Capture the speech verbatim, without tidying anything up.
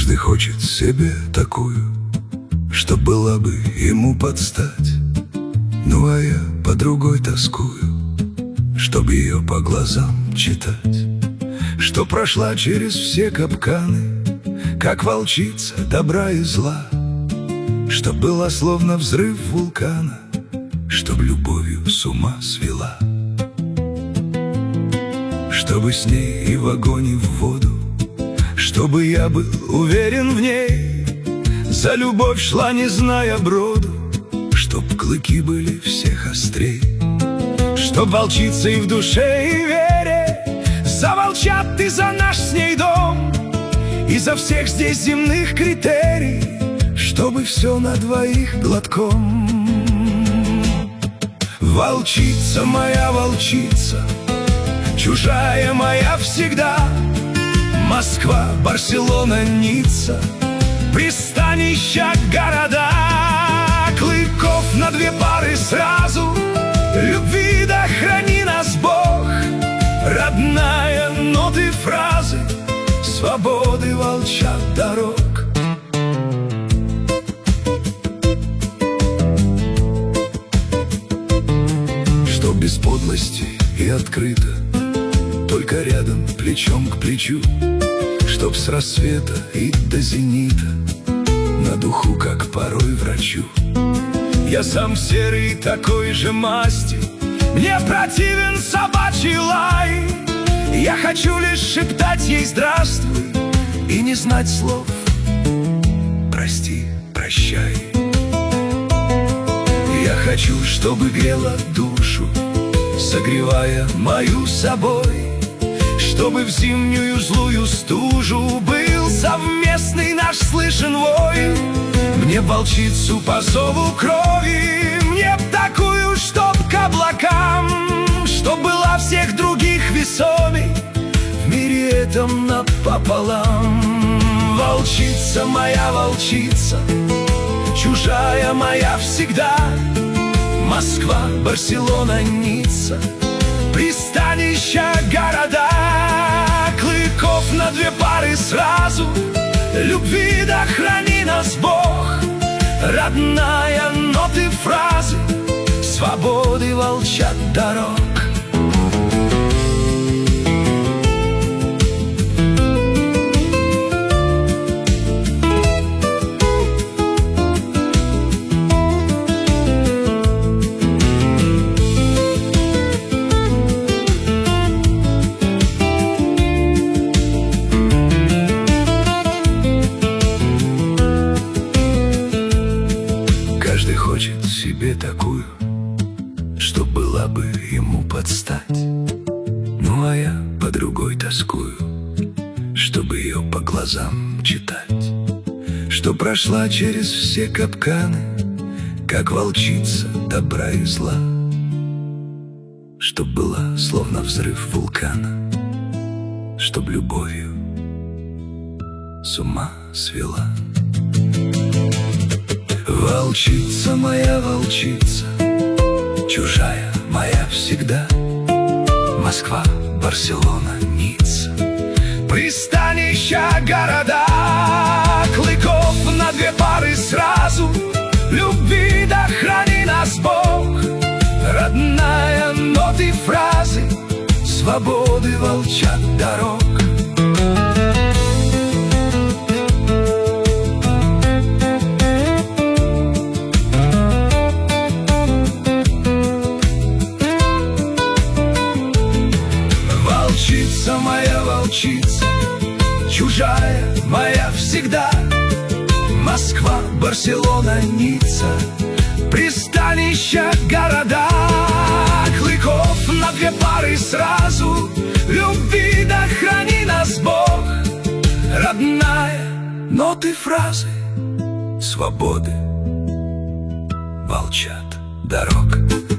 Каждый хочет себе такую, что была бы ему под стать. Ну а я по другой тоскую, чтоб ее по глазам читать, что прошла через все капканы, как волчица добра и зла, что была словно взрыв вулкана, чтоб любовью с ума свела, чтобы с ней и в огонь, и в воду, чтобы я был уверен в ней, за любовь шла, не зная броду, чтоб клыки были всех острей, чтоб волчица и в душе, и вере заволчат и за наш с ней дом, и за всех здесь земных критерий, чтобы все на двоих глотком. Волчица моя, волчица, чужая моя всегда, Москва, Барселона, Ницца, пристанища, города, клыков на две пары сразу, любви да храни нас Бог, родная, ноты, фразы, свободы волчат дорог. Что без подлости и открыто, только рядом, плечом к плечу, чтоб с рассвета и до зенита на духу, как порой врачу. Я сам серый такой же масти, мне противен собачий лай, я хочу лишь шептать ей здравствуй и не знать слов прости, прощай. Я хочу, чтобы грела душу, согревая мою собой, чтобы в зимнюю злую стужу был совместный наш слышен вой. Мне волчицу по зову крови, мне б такую, чтоб к облакам, чтоб была всех других весомей в мире этом напополам. Волчица моя, волчица, чужая моя всегда, Москва, Барселона, Ницца, пристанища, города, клыков на две пары сразу, любви да храни нас Бог, родная, ноты, фразы, свободы волчат дорог. Каждый хочет себе такую, что была бы ему под стать. Ну а я по другой тоскую, чтобы ее по глазам читать, что прошла через все капканы, как волчица добра и зла, чтоб была словно взрыв вулкана, чтоб любовью с ума свела. Волчица моя, волчица, чужая моя всегда, Москва, Барселона, Ницца, пристанища, города, клыков на две пары сразу, любви да храни нас Бог, родная, ноты, фразы, свободы волчат дорог. Волчица моя, волчица, чужая моя всегда, Москва, Барселона, Ницца, пристанища, города, клыков на две пары сразу, любви да храни нас Бог, родная, ноты, фразы, свободы волчат дорог.